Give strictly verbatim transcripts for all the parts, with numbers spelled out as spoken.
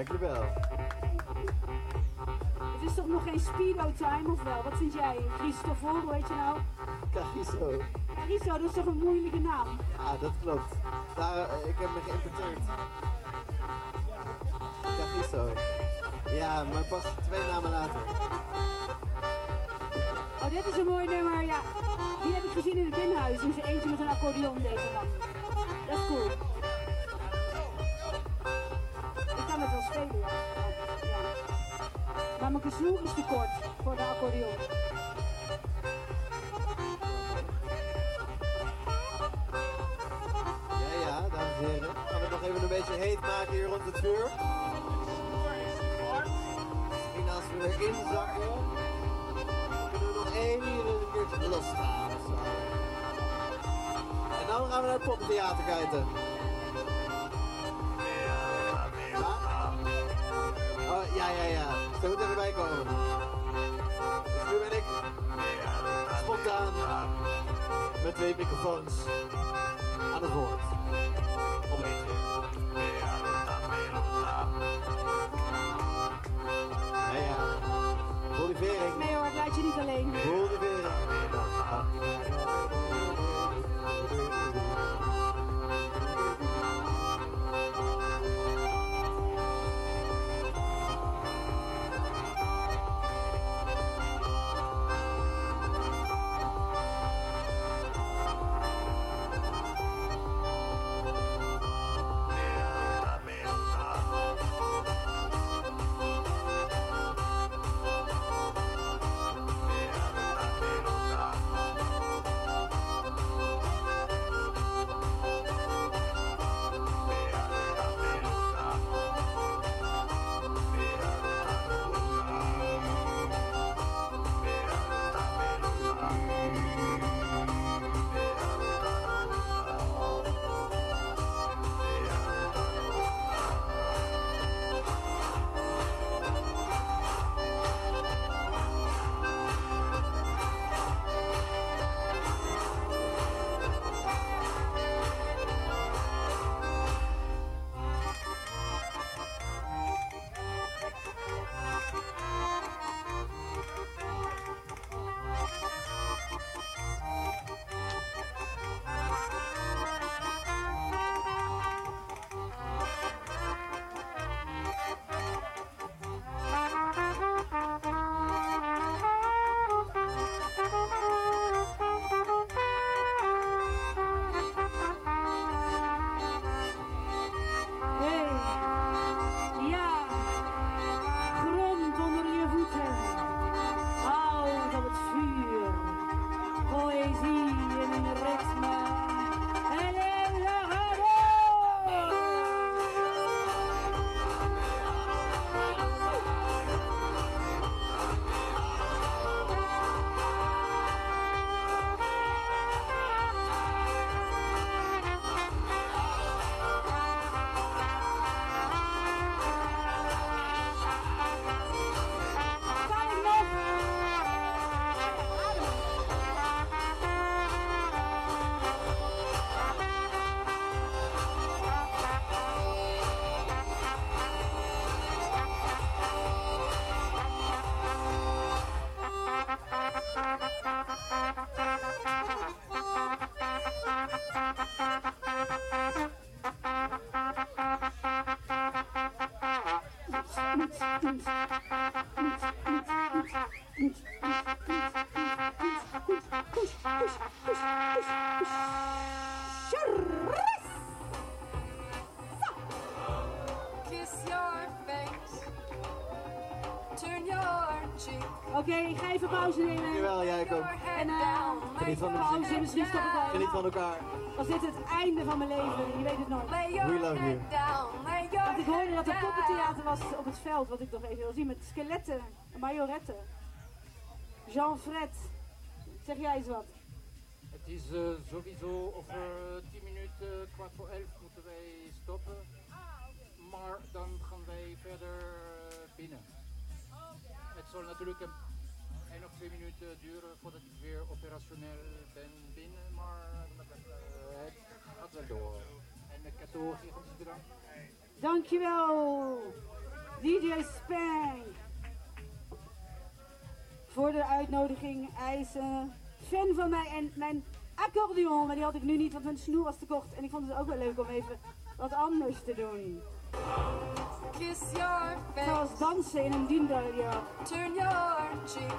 Dank je wel. Het is toch nog geen Speedo Time, of wel? Wat vind jij? Christopher, hoe heet je nou? Cariso. Cariso, dat is toch een moeilijke naam? Ja, dat klopt. Daar, uh, ik heb me geïmporteerd. Cariso. Ja, maar pas twee namen later. Oh, dit is een mooi nummer, ja. Die heb ik gezien in het binnenhuis. In zijn eentje met een accordeon, deze man. Dat is cool. Ik kan het wel spelen, ja. ja. Maar mijn gesnoer is te kort voor de accordeon. Ja, ja, dames en heren. Gaan we het nog even een beetje heet maken hier rond het vuur. Misschien als we erin zakken, kunnen we nog één hier een keertje losgaan. En dan gaan we naar het poppentheater kijken. Oh, ja, ja, ja. Ze moet even bijkomen. Dus nu ben ik spontaan met twee microfoons aan het woord. Om één keer. Ja, ja. Bolivering. Nee hoor, ik laat je niet alleen. Bolivering. Kiss your face. Turn your cheek. Oké, okay, ik ga even pauze nemen. Dankjewel, jij ook. En uh, geniet van de pauze, misschien stoppen we. Geniet van elkaar. Was dit het einde van mijn leven? Je weet het nooit. We love you. Want ik hoorde dat er poppentheater was op het veld, wat ik nog even wil zien, met skeletten, majoretten. Jean Fred, zeg jij eens wat? Het is uh, sowieso over tien minuten, kwart voor elf moeten wij stoppen. Maar dan gaan wij verder uh, binnen. Het zal natuurlijk een, één of twee minuten duren voordat ik weer operationeel ben binnen, maar uh, het gaat wel door. En de cadeau, gigantische bedankt. Dankjewel! D J Spank. Voor de uitnodiging. Hij is een fan van mij en mijn accordeon, maar die had ik nu niet, want mijn snoer was te kort. En ik vond het ook wel leuk om even wat anders te doen. Kiss your Zoals face, dansen in een diendalja. turn your cheek.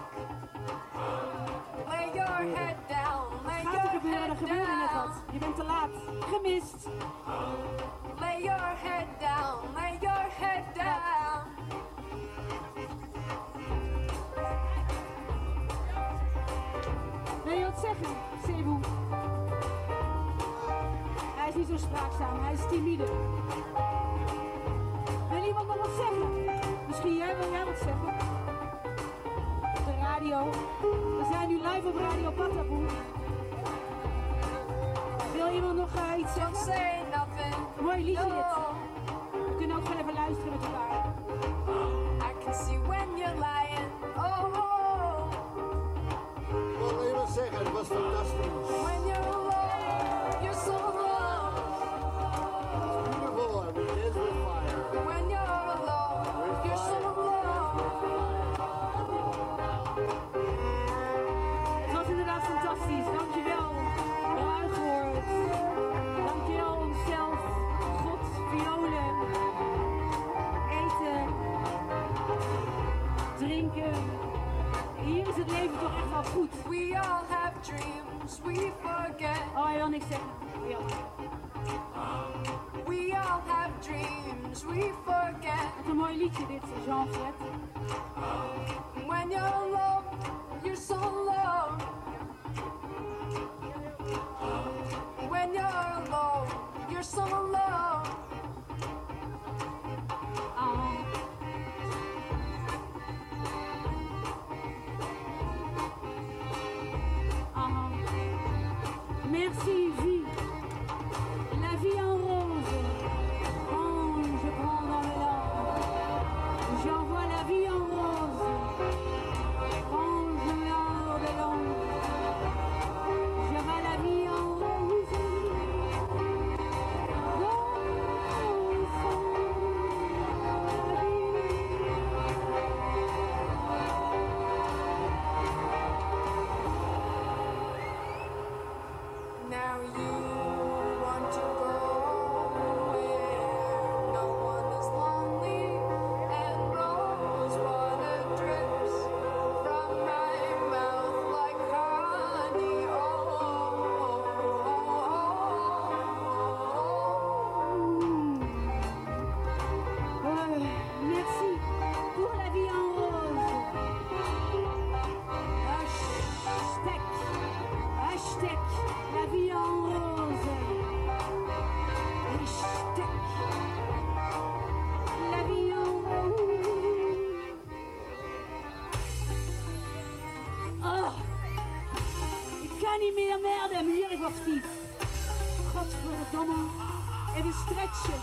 Lay your head down, lay Gaat er your gebeuren, er head gebeurde net wat. down. Je bent te laat. Gemist. Lay your head down, lay your head down. Wil je wat zeggen, Cebu? Hij is niet zo spraakzaam, hij is timide. Wil iemand nog wat zeggen? Misschien jij, wil jij wat zeggen? Op de radio. We zijn nu live op Radio Patapoe. Wil iemand nog uh, iets Don't zeggen? say nothing. Mooi liedje dit. No, We kunnen ook gewoon even luisteren met elkaar. I can see when you're lying. Oh, oh. Wat wil je maar zeggen? Het was fantastisch. When you're alone, you're so alone. Beautiful, and it is with fire. When you're alone, you're so alone. Het was inderdaad fantastisch. Dankjewel. Ruigoord. Dankjewel onszelf. God, violen. Eten. Drinken. Hier is het leven toch echt wel goed. We all have dreams we forget. Oh, hij wil niks zeggen. Ja. We all have dreams we forget. Wat een mooi liedje dit, Jean Fred. When you're alone, you're so alone. When you're alone, you're so alone. Ah. Ah. Merci, vie. La vie en rose. Quand je prends dans les larmes, j'envoie la vie en rose. Quand je meurs de l'ombre, je vois la vie en rose. Now you want to go where no one is lonely and rose water drips from my mouth like honey. Oh, Euh, merci pour la vie en rose. Hashtag, hashtag la vie en rose. Hashtag la vie en rose. Oh, ik kan niet meer merden, hier ik was stief. Godverdomme, even stretchen.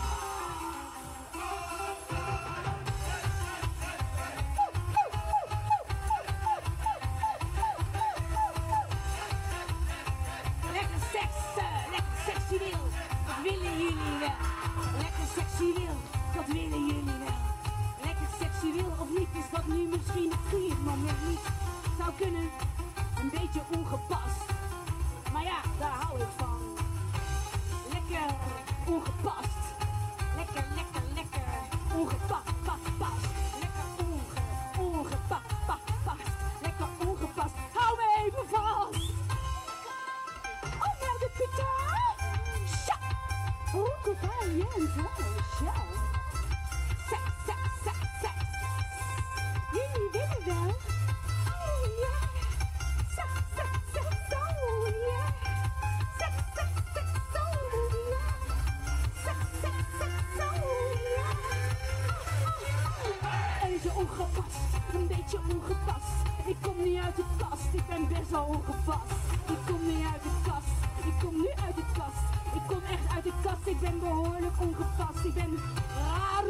Lekker seks, lekker seksueel, dat willen jullie wel. Lekker seksueel, dat willen jullie wel. Lekker seksueel of niet, is dat nu misschien het goede moment niet. Zou kunnen, een beetje ongepast. Maar ja, daar hou ik van. Lekker ongepast. Lekker, lekker, lekker. Ongepast, pas, pas. Lekker onge, ongepast, pas, pas. Lekker ongepast. Hou me even vast. Oh, naar de pita. Sja. Ongevallend, ja. Seks, seks, seks, seks. Jullie willen wel. Oh, ja. Seks, seks, seks, oh, ja. Seks, seks, seks, oh, ja. Seks, seks, seks, oh, ja. Even ongepast, een beetje ongepast. Ik kom niet uit de kast, ik ben best wel ongepast. Ik kom niet uit de kast, ik kom nu uit de kast. Ik kom echt uit de kast, ik ben behoorlijk ongepast. Ik ben raar.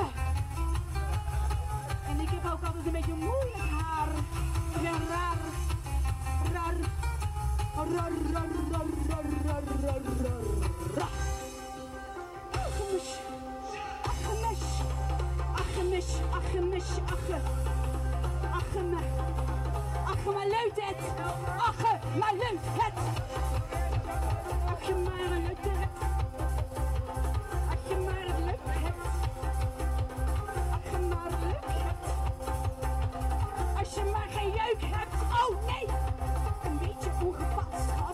En ik heb ook altijd een beetje moeilijk haar. Ik ben raar. Raar. Raar, raar, raar, raar, raar, raar, raar, raar. Achgemis. Achgemis. Achgemis. mis, ache misje, ache. Ache me. Ache maar leuk het. Ache maar leuk het. Ache maar leuk het. Ache maar leuk het. Ache maar leuk het. Als je maar geen jeuk hebt. Oh nee. Een beetje ongepast, gast.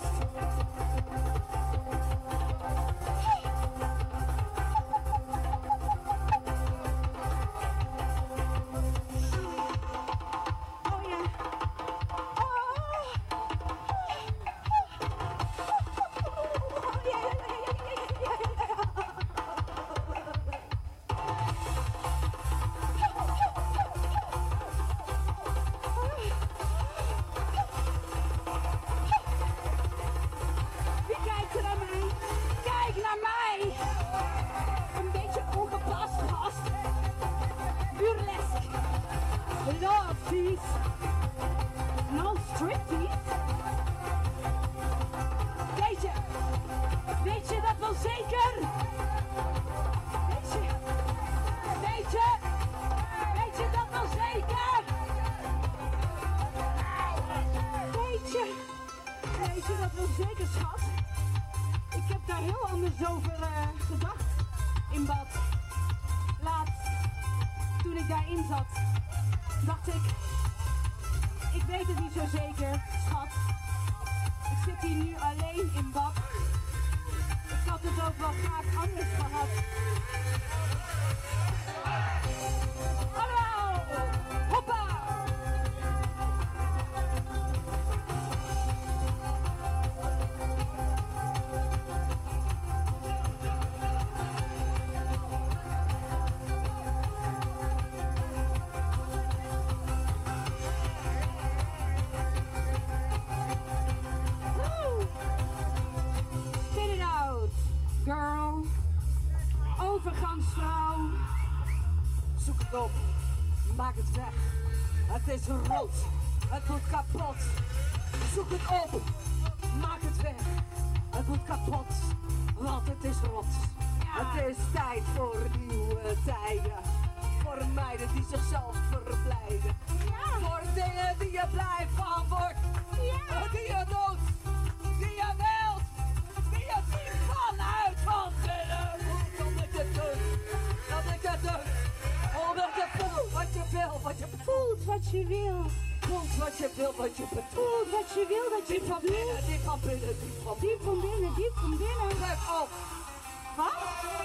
Het is rot, het moet kapot. Zoek het op, maak het weg. Het moet kapot, want het is rot. Ja. Het is tijd voor nieuwe tijden. Voor meiden die zichzelf verblijden. Ja. Voor dingen die je blij van wordt. Ja. Die je doet, die je wilt. Die je ziet vanuit van binnen. Omdat ik het doe, dat ik het doe. Omdat je voelt wat je wil, wat je voelt wat je wil. Voelt wat je wil, wat je bedoelt. Voelt wat je wil, wat je diep van binnen, diep van binnen, diep van binnen. Diep van binnen, diep van binnen. Get off. Wat?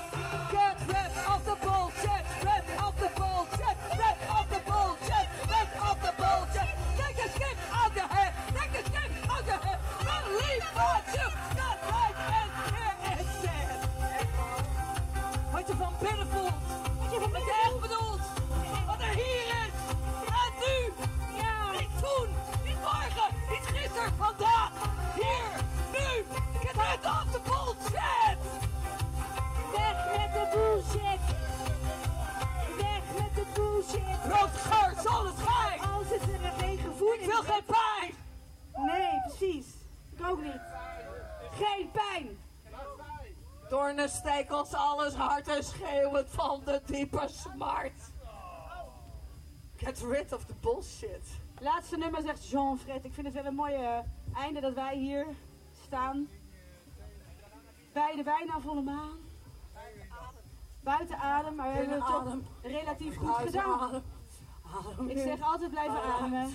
Get rid of the bullshit. Rid of the bullshit. Rid of the bullshit. Rid of the bullshit. Take a skip out your head. Take a skip out your head. Believe what you got right and here instead. Wat je van binnen voelt. Wat je van binnen echt bedoelt. Wat er hier is. En nu. Ja. Niet toen. Niet morgen. Niet gisteren. Vandaag. Hier. Nu. Get rid of the bullshit. Weg met de bullshit. Weg met de bullshit. Rood geur, zonneschijn. Als het er geen gevoel Ik wil geen pijn. Nee, precies. Ik ook niet. Geen pijn. Doornen stekels, alles hard en schreeuwend van de diepe smart. Get rid of the bullshit. Laatste nummer zegt Jean-Fred. Ik vind het wel een mooie einde dat wij hier staan. Bij de bijna volle maan. Buiten adem, maar we hebben het toch relatief goed gedaan. Adem. Adem. Ik zeg altijd blijven ademen.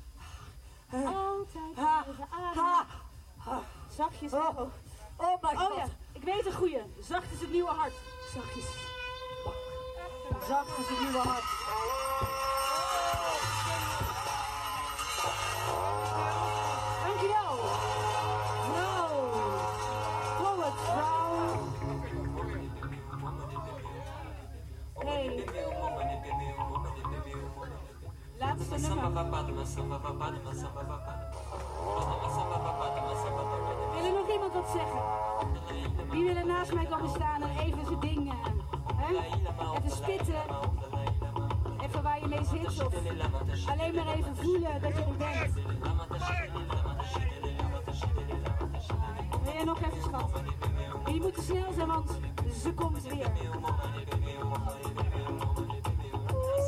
Altijd blijven ademen. Zachtjes. Oh, oh my god. Oh ja, ik weet een goeie. Zacht is het nieuwe hart. Zachtjes. Zacht is het nieuwe hart. Dankjewel. Vrouw. Poet, vrouw. Hey. Laatste nummer. Wil er nog iemand wat zeggen? Wie wil er naast mij komen staan en even zijn ding, uh, hè? Even spitten. Even waar je mee zit of alleen maar even voelen dat je er bent. Wil jij nog even, schat? Jullie moeten snel zijn, want ze komt weer.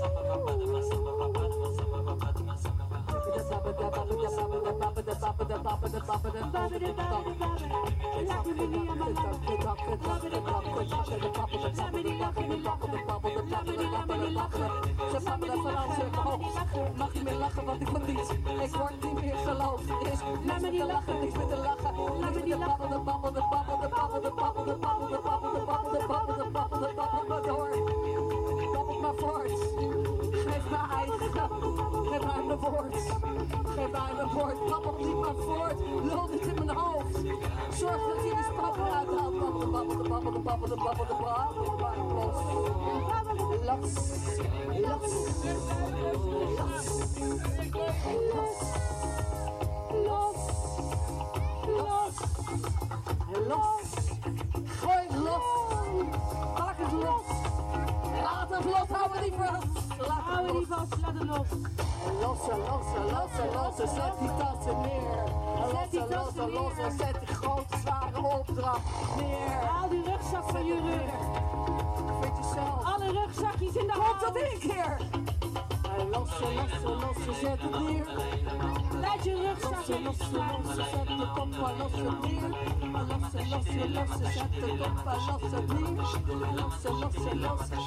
Mag niet meer lachen, want ik word niet. Ik word niet meer geloofd. Is laat me niet lachen, niks meer te lachen. Laat me niet babbel, de babbel, de babbel, de babbel, de babbel, de babbel, de babbel, de babbel, de babbel, de babbel, de babbel, maar door. Babbel maar voort. Geef mij eigen. Geef mij mijn woord. Geef mij mijn woord. Babbel niet maar voort. Lul niet in mijn hoofd. Zorg dat je die spabbel uithaalt. Babbel, de babbel, de babbel, de babbel, de babbel, de babbel, maar los. Los. Los. Los. Los. Los. Los. Los. Gooi los. Maak het los. Laat het los. Hou het niet vast. Hou het niet vast. Laat het los. Lossen, lossen, lossen, lossen. Zet die tassen neer. Lossen, lossen, lossen. Zet die grote zware opdracht neer. Haal die rugzak van je rug. Vind jezelf. Alle rugzakjes in de hand. Komt dat één keer. Lossen, lossen, lossen, zet het neer. Laat je rugzak in lossen, lossen, zet de kop maar lossen neer. Lossen, lossen, lossen, zet de kop maar lossen neer. Lossen, lossen, lossen.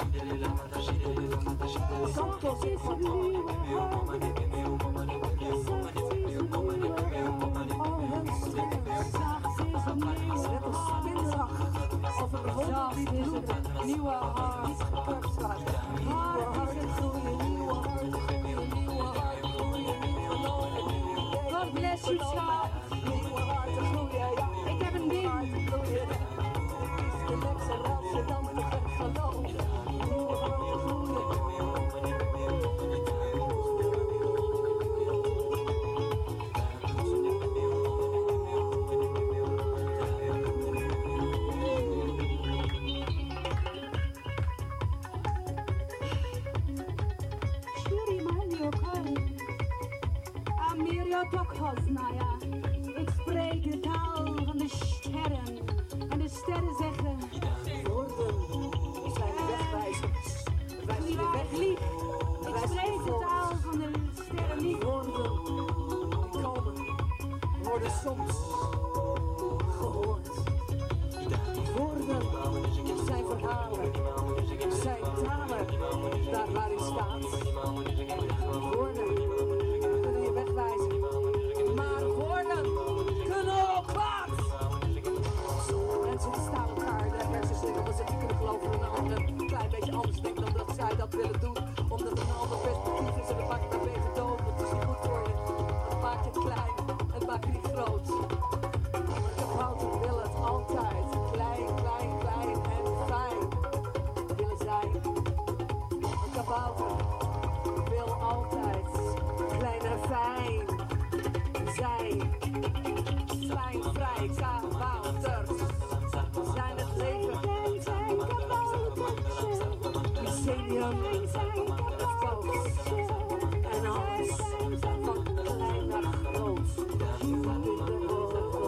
Santos is een nieuwe hand. Zacht is een nieuwe hand. Oh, heel stil. Zacht is een nieuwe hand. Net als spinzag. Of een wonder die bloedt. Nieuwe hand. Niet gekrukt gaat. Nieuwe hart groeien, nieuwe hart groeien, nieuwe hart groeien, nieuwe lonen, nieuwe God bless you, schat. Nieuwe harten groeien, ja. Ik heb een ding. Groeien. Is de lekse rasje dan te gek geloven. Nieuwe harten groeien. Ik spreek de taal van de sterren. En de sterren zeggen: Woorden zijn wegwijzers. Wijs je weg. lief. Ik spreek de taal van de sterren niet. Woorden die komen worden soms gehoord. Woorden zijn verhalen, zijn talen, daar waar u staat. Woorden kunnen je wegwijzen, maar woorden kunnen ook kwaad. Sommige mensen die staan elkaar de hersens in omdat ze niet kunnen geloven dat een ander een klein beetje anders denkt dan dat zij dat willen doen. Omdat het een ander perspectief is en dat maakt het beter dood. Het is niet goed voor je. Het maakt je klein, het maakt je niet groot. De fouten willen het altijd klein, klein, klein en fijn willen zijn. Een kabouter wil altijd klein en fijn zijn. Fijn, vrij, kabouters zijn het leven. Mycelium, het koos en alles van klein naar groot. In de world.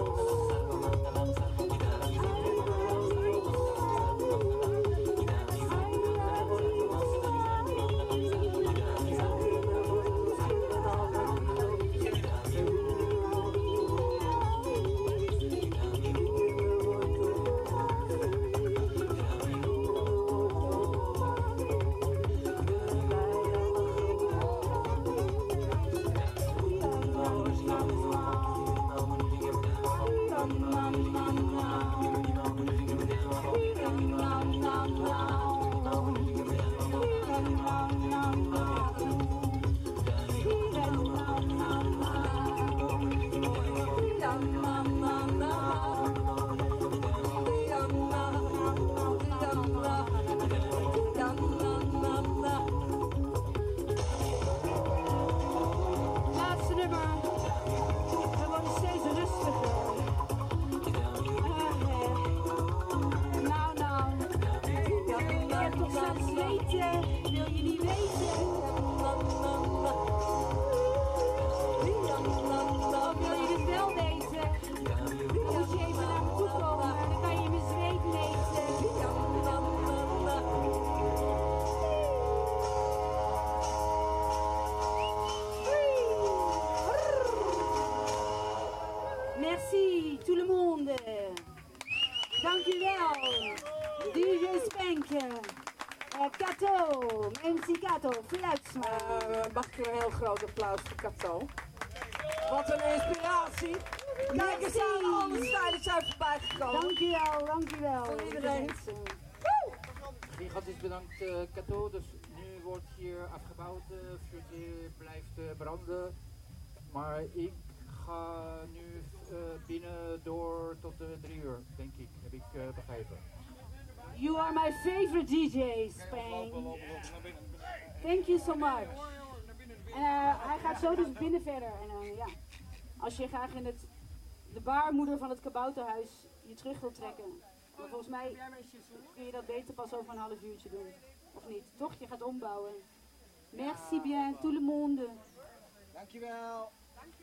Merci, tout le monde. Dank u wel. D J Spank. Uh, Kato, M C Kato, Fluitsma. Uh, mag ik een heel groot applaus voor Kato. Wat een inspiratie. Kijk eens aan, alle stijlen zijn voorbij gekomen. Dank u wel, dank u wel. Voor iedereen. Gigantisch bedankt uh, Kato, dus nu wordt hier afgebouwd, uh, vuurtje blijft uh, branden. Maar ik ga nu uh, binnen door tot uh, drie uur, denk ik, heb ik uh, begrepen. You are my favorite D J, Spain. Thank you so much. En uh, hij gaat zo dus binnen verder. En uh, ja, als je graag in het, de baarmoeder van het kabouterhuis je terug wilt trekken. Maar volgens mij kun je dat beter pas over een half uurtje doen. Of niet? Toch? Je gaat ombouwen. Merci bien, tout le monde. Dankjewel.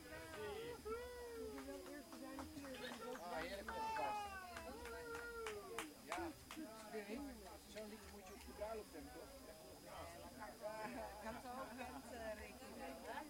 Ah, heerlijk opgepast. Ja, ik weet niet. Zo'n liedje moet je op de bruiloft hebben, toch? Kan het ook met rekening brengen?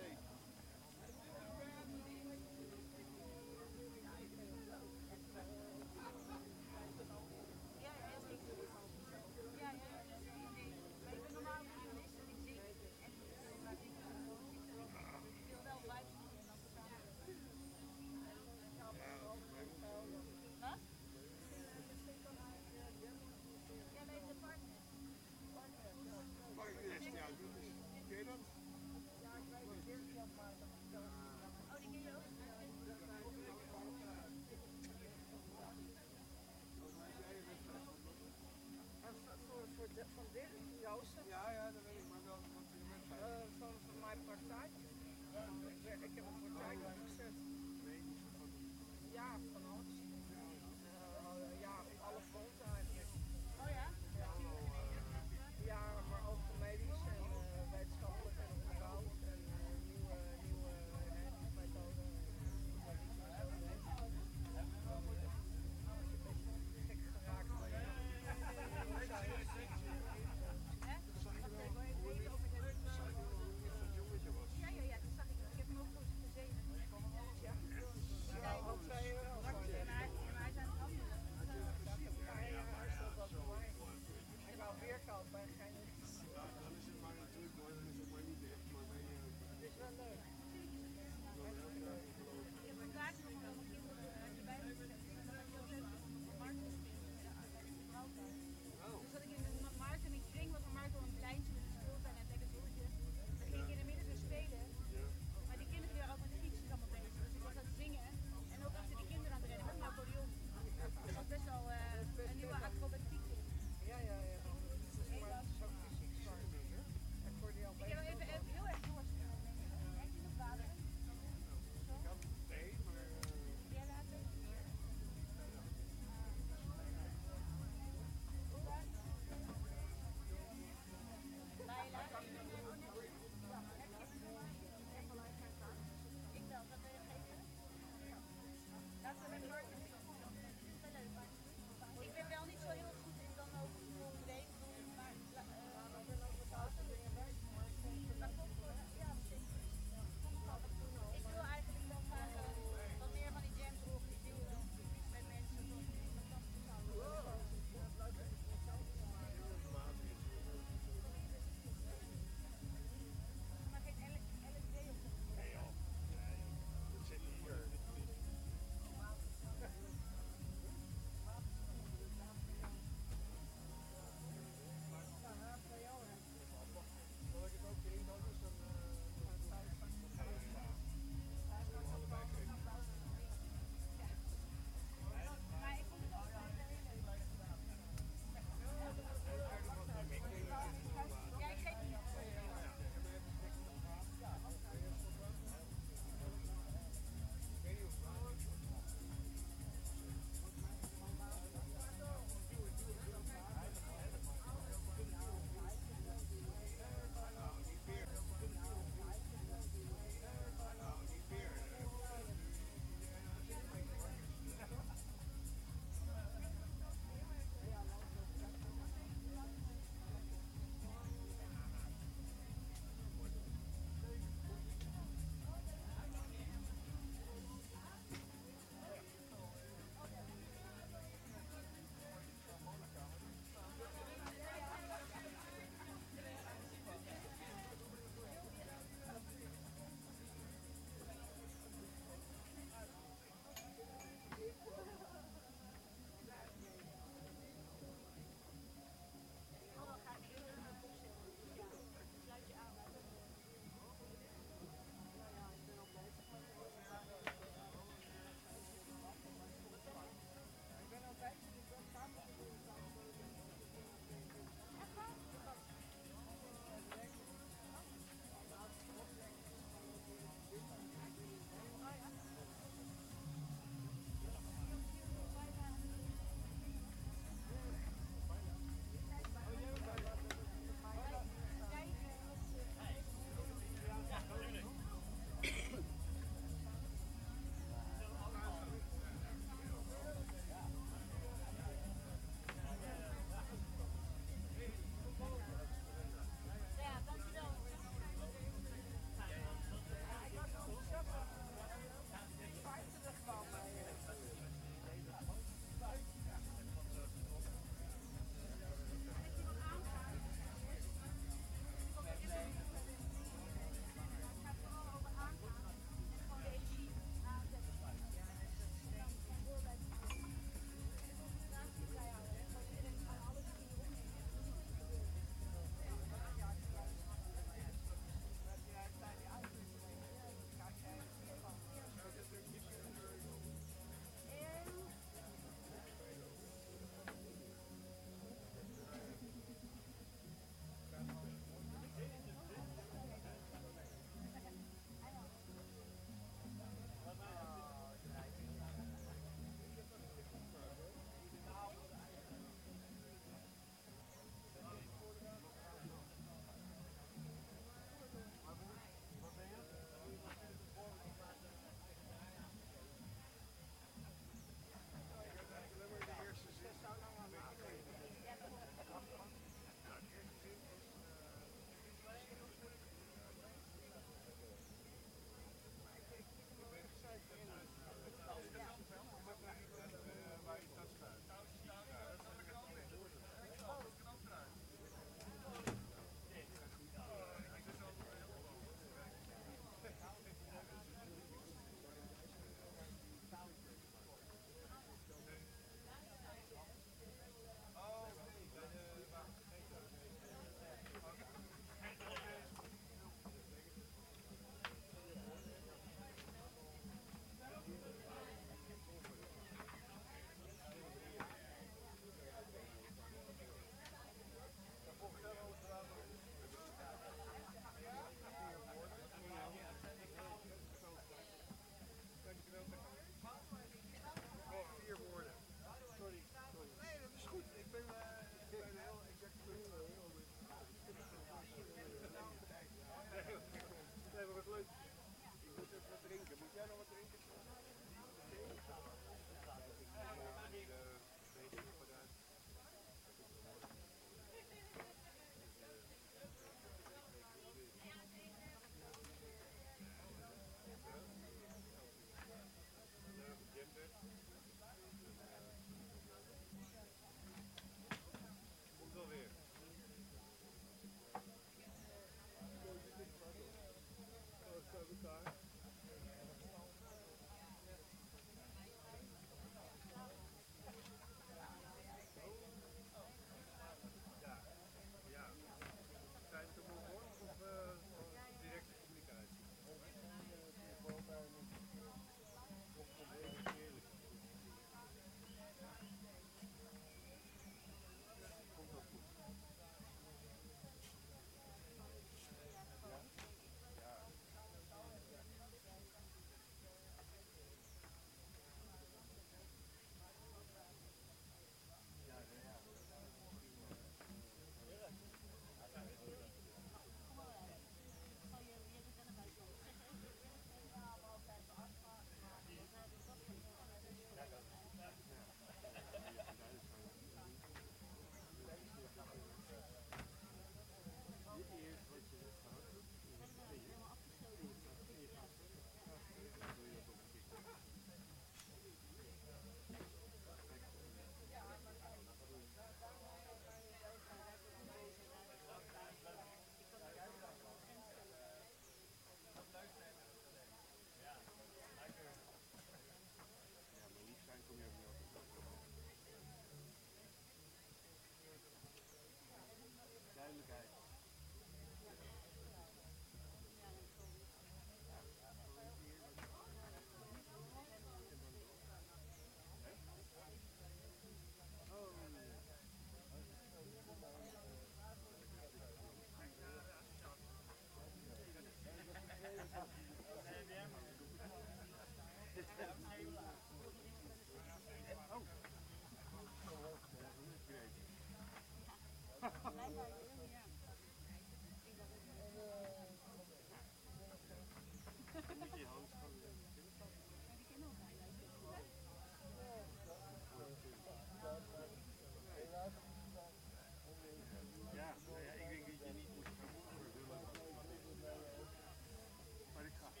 Ja, nou ja, ik denk dat je niet moet gaan vervullen wat, wat, wat ik ga.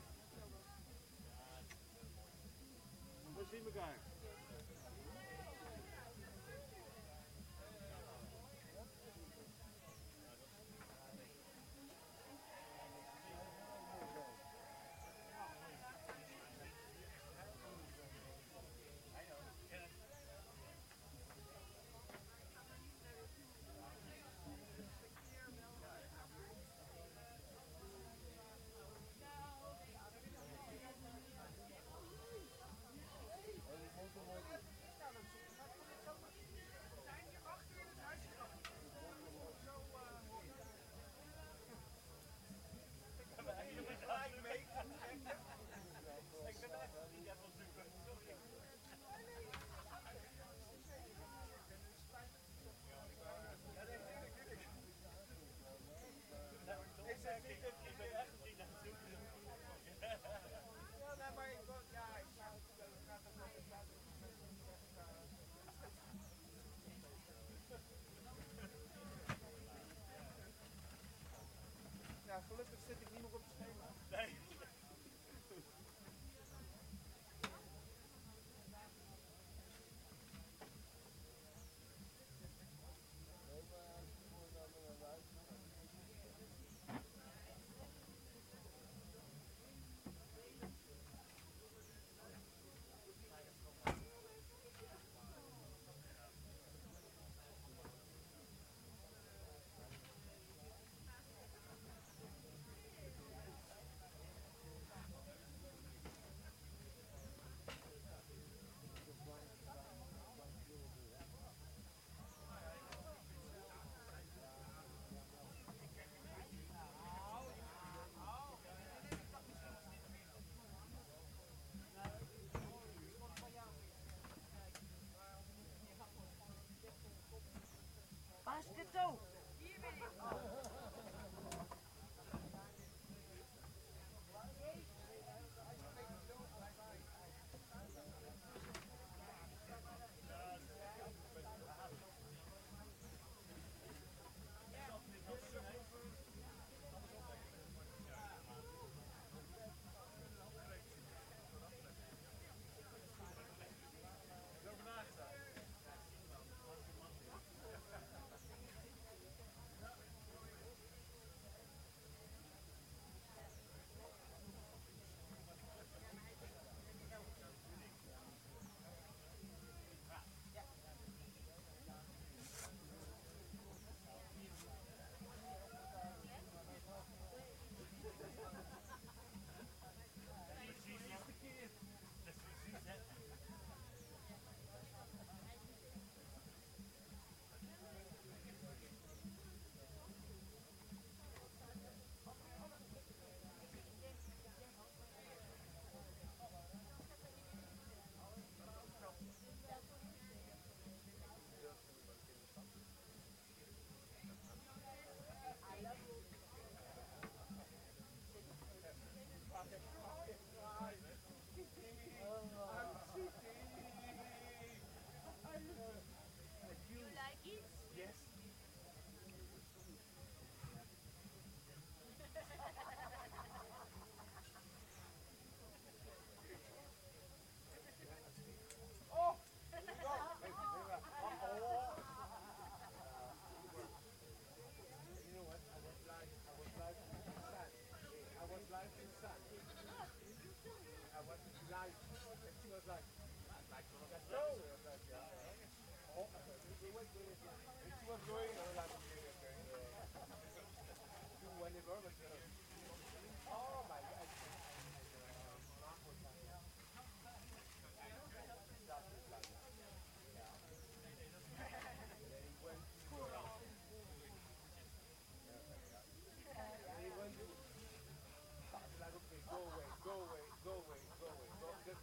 We zien elkaar. Ja, gelukkig zit ik niet meer op het schema. Nee. Basketo! Like, okay, go away, go away, go away, go away. Go, just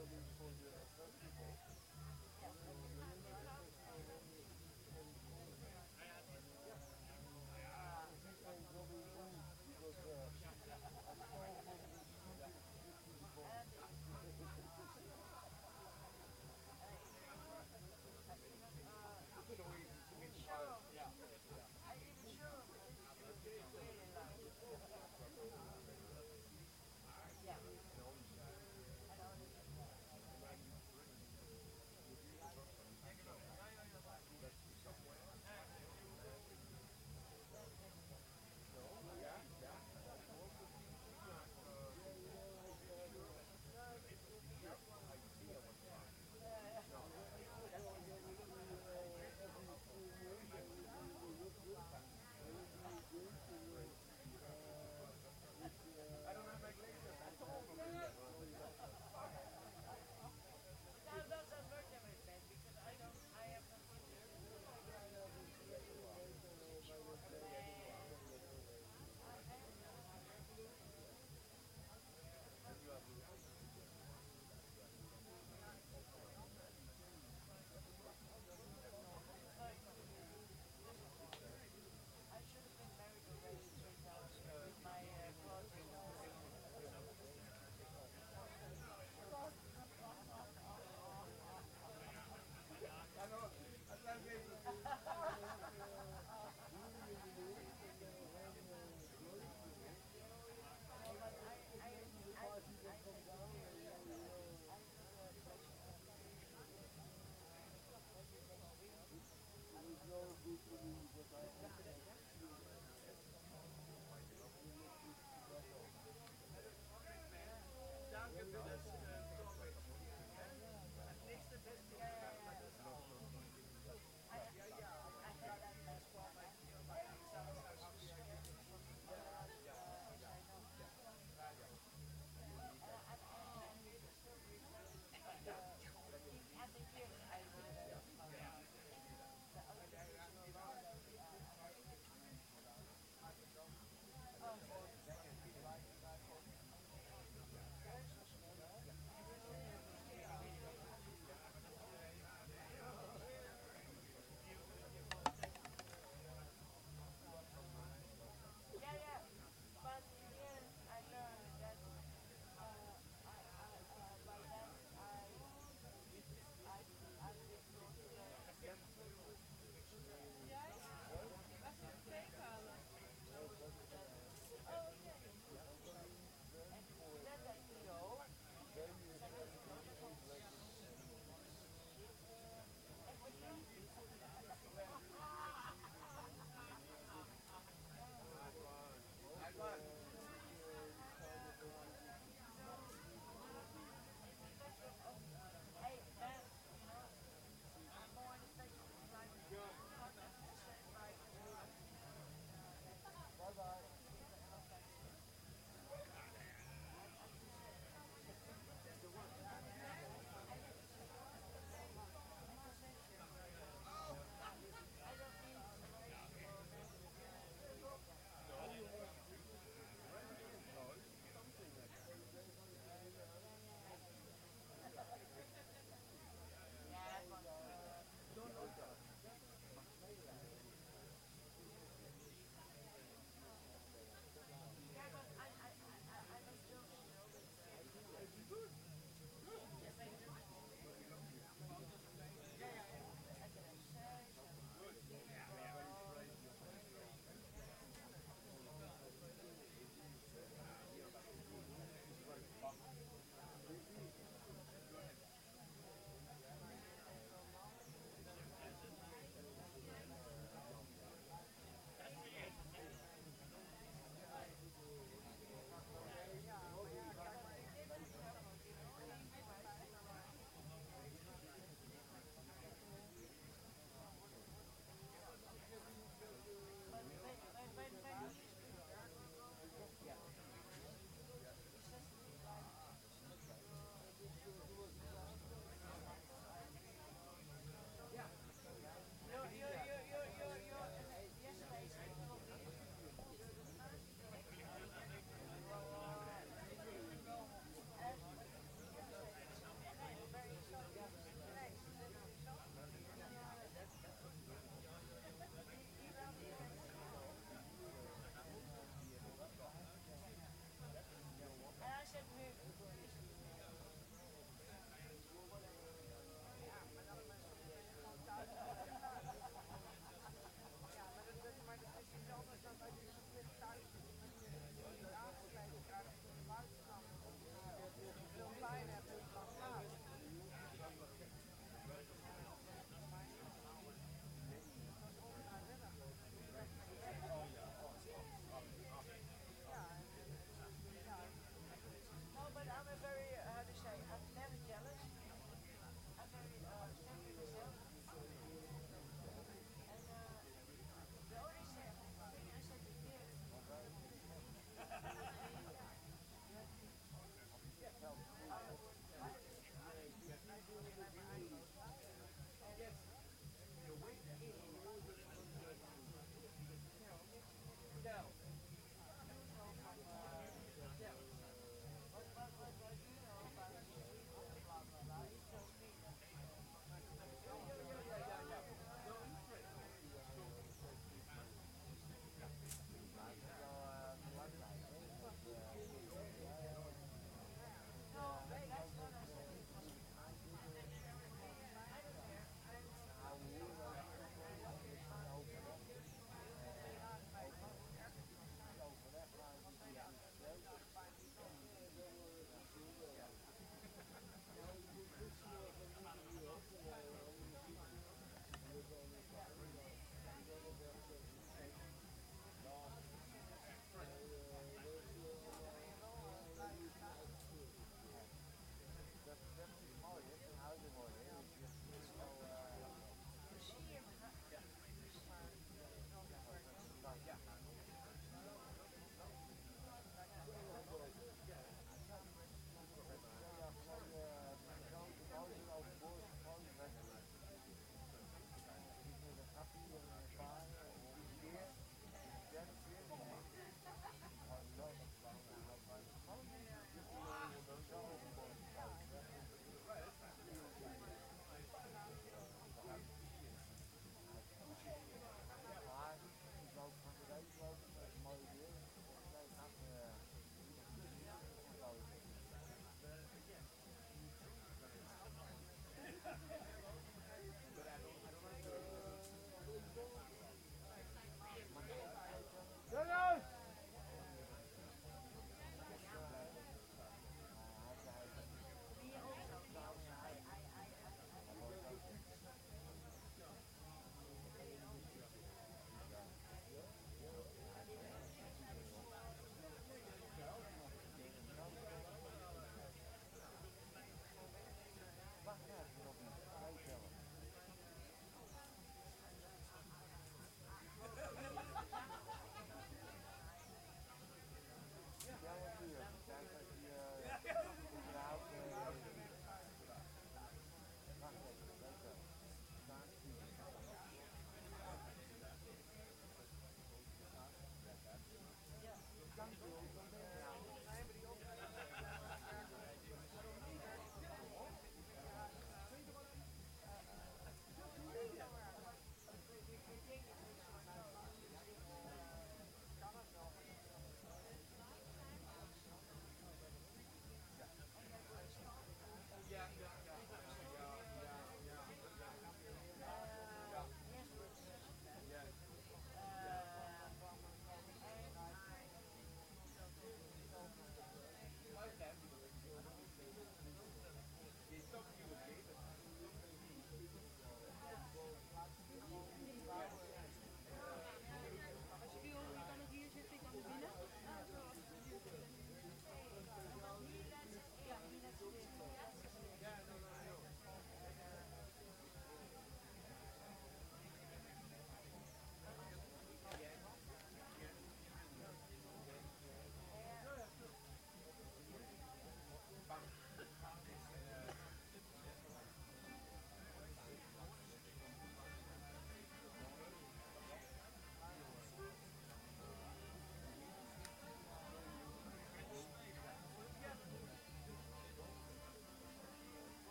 Ja.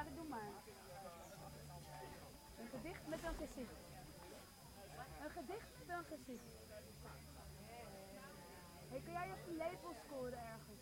Ja, dat doe maar. Een gedicht met een gezicht. Een gedicht met een gezicht. Hey, kun jij even een lepel scoren ergens?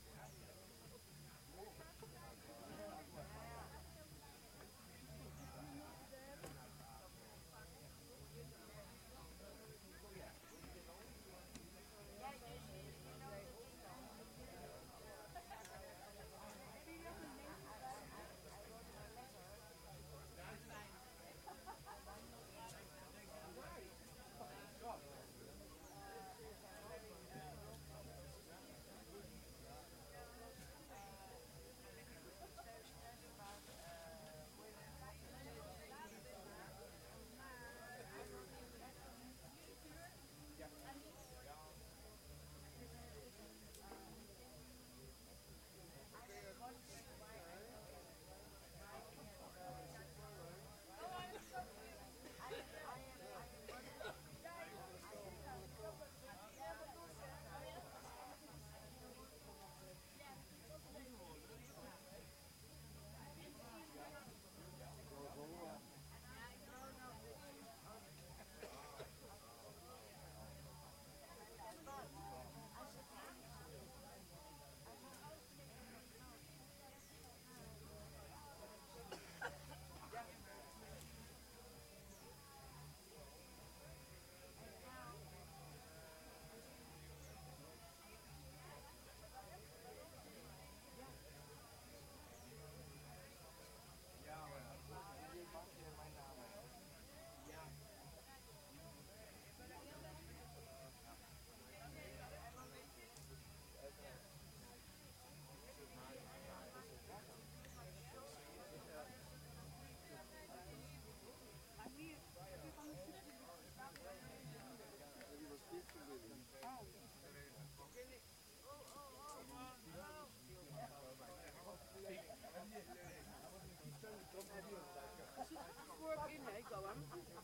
Vork in, hè, Gohan?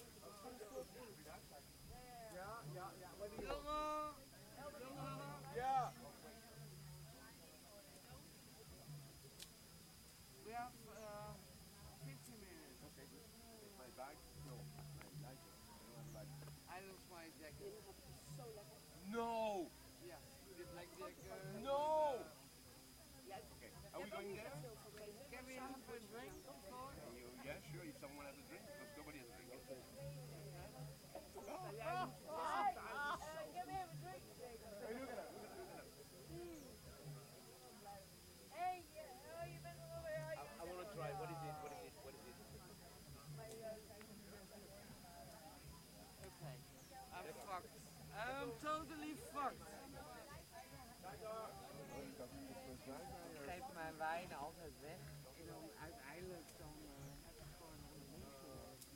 Ja, ja, ja. Wat is Jongen! Jongen! Ja. We have uh, fifty minutes. Okay, good. Is my bag? No. My lighter. I don't have a lighter. I lost my jacket. No! Yeah, it's like like. Uh, No! Okay. Are we going there? Can we have a drink before? You, yeah, sure. If someone has a drink, because nobody has a drink. I want to try. What is it? What is it? What is it? Okay. I'm fucked. I'm totally fucked. Ik geef mijn wijn altijd weg en dan uiteindelijk dan uh, heb ik gewoon een linkje.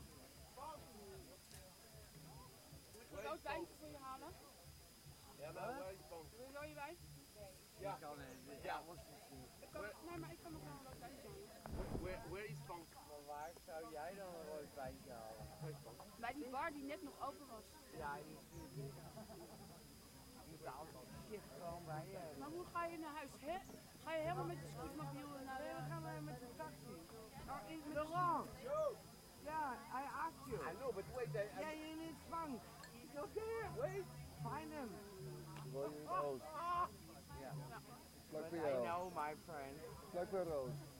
Moet ik ook wijn voor je halen? Ja, maar waar is Bank? Wil je rode wijn? Ja. Kan het, ja, was het niet. Ik kan, nee, maar ik kan nog wel een rood wijntje halen. Where, where is Bank? Maar waar zou jij dan een rood wijntje halen? Bij die bar die net nog open was. Ja, die is niet. Je moet altijd shit gewoon bij je hebben. Maar hoe ga je naar huis? He? Ga je helemaal met de scootmobiel naar Nee, de... we gaan uh, met de taxi. Oh, in, met Laurent! Yeah, I asked you. I know, but wait. I, I, Yeah, you need funk. He's not there. Wait. Find him. Roos. Yeah. Vlak But bij I jou. know my friend. Vlak bij Roos.